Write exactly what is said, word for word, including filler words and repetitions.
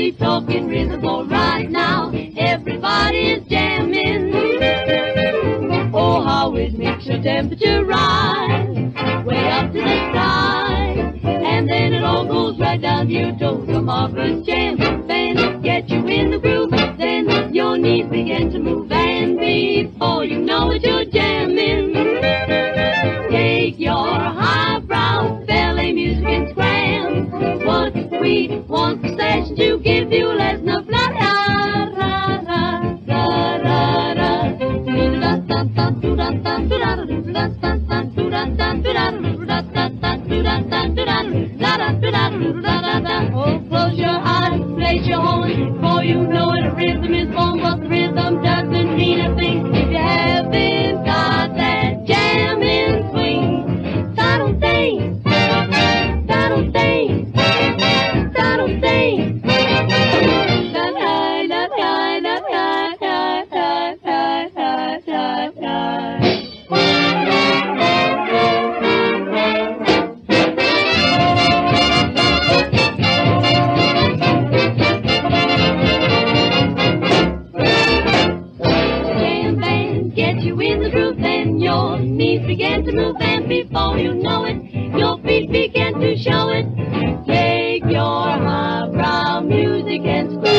keep talking rhythm, for right now everybody's jamming. Oh, how it makes your temperature rise way up to the sky, and then it all goes right down to your toes. A marvelous jam band get you in the groove, then your knees begin to move, and before you know it, you're jamming. Take your highbrow ballet music and scram. What we want the session to give you a lesson of la la la la la la la. Oh, close your eyes, place your horn, for you know it, a rhythm is born, but the rhythm doesn't mean a thing if you haven't got that jamming swing. Saddle thing, saddle thing, saddle thing. La la la la la la la la la la la. Get you in the groove, then your knees begin to move, and before you know it, your feet begin to show it. Take your highbrow music and scream.